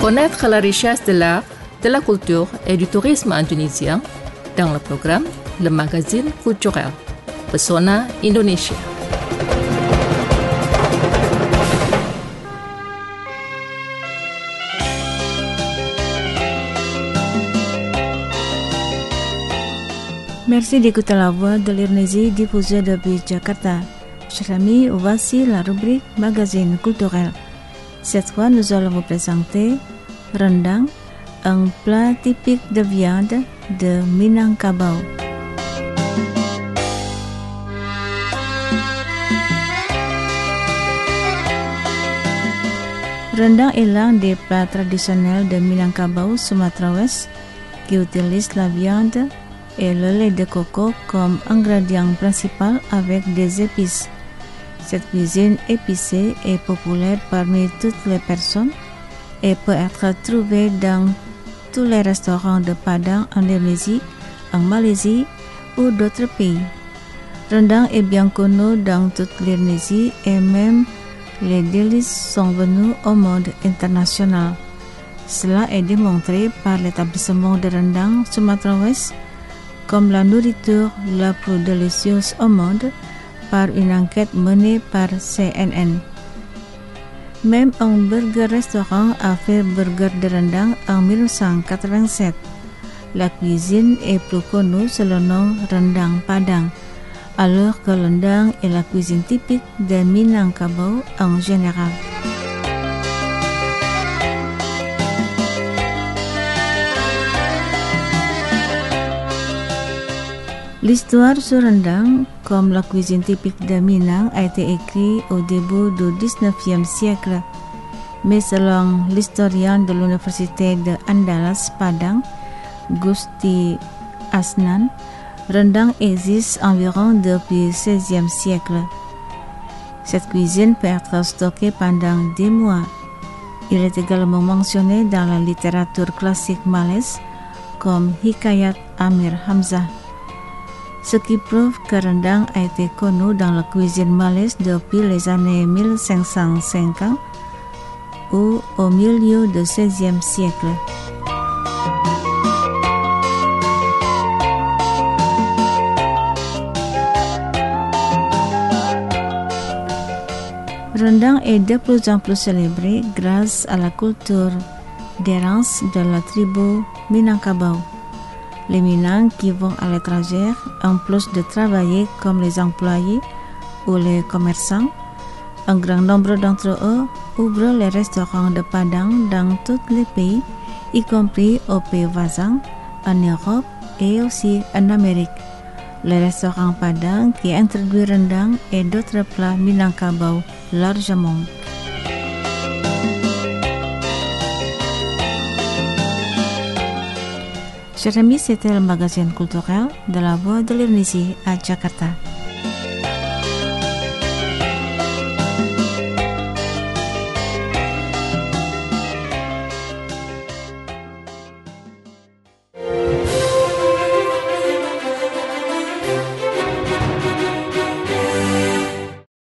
Connaître la richesse de l'art, de la culture et du tourisme en tunisien dans le programme Le Magazine Culturel, Pesona Indonesia. Merci d'écouter la voix de l'Indonésie diffusée depuis Jakarta. Chers amis, voici la rubrique Magazine culturel. Cette fois, nous allons vous présenter rendang, un plat typique de viande de Minangkabau. Rendang est l'un des plats traditionnels de Minangkabau, Sumatra Ouest, qui utilise la viande et le lait de coco comme ingrédient principal avec des épices. Cette cuisine épicée est populaire parmi toutes les personnes et peut être trouvée dans tous les restaurants de Padang en Indonésie, en Malaisie ou d'autres pays. Rendang est bien connu dans toute l'Indonésie et même les délices sont venus au monde international. Cela est démontré par l'établissement de rendang Sumatra Ouest comme la nourriture la plus délicieuse au monde par une enquête menée par CNN. Même un burger restaurant a fait burger de rendang en 1987. La cuisine est plus connue sous le nom rendang Padang, alors que le rendang est la cuisine typique de Minangkabau en général. L'histoire sur rendang, comme la cuisine typique de Minang, a été écrite au début du 19e siècle. Mais selon l'historien de l'université de Andalas, Padang, Gusti Asnan, rendang existe environ depuis le 16e siècle. Cette cuisine peut être stockée pendant des mois. Il est également mentionné dans la littérature classique malaise comme Hikayat Amir Hamzah. Ce qui prouve que rendang a été connu dans la cuisine malaise depuis les années 1550 ou au milieu du XVIe siècle. Rendang est de plus en plus célébré grâce à la culture d'errance de la tribu Minangkabau. Les Minang qui vont à l'étranger, en plus de travailler comme les employés ou les commerçants, un grand nombre d'entre eux ouvrent les restaurants de Padang dans tous les pays, y compris aux pays voisins, en Europe et aussi en Amérique. Le restaurant Padang qui introduit rendang et d'autres plats Minangkabau largement. Chers amis, c'était le magazine culturel de la Voix de l'Indonésie à Jakarta.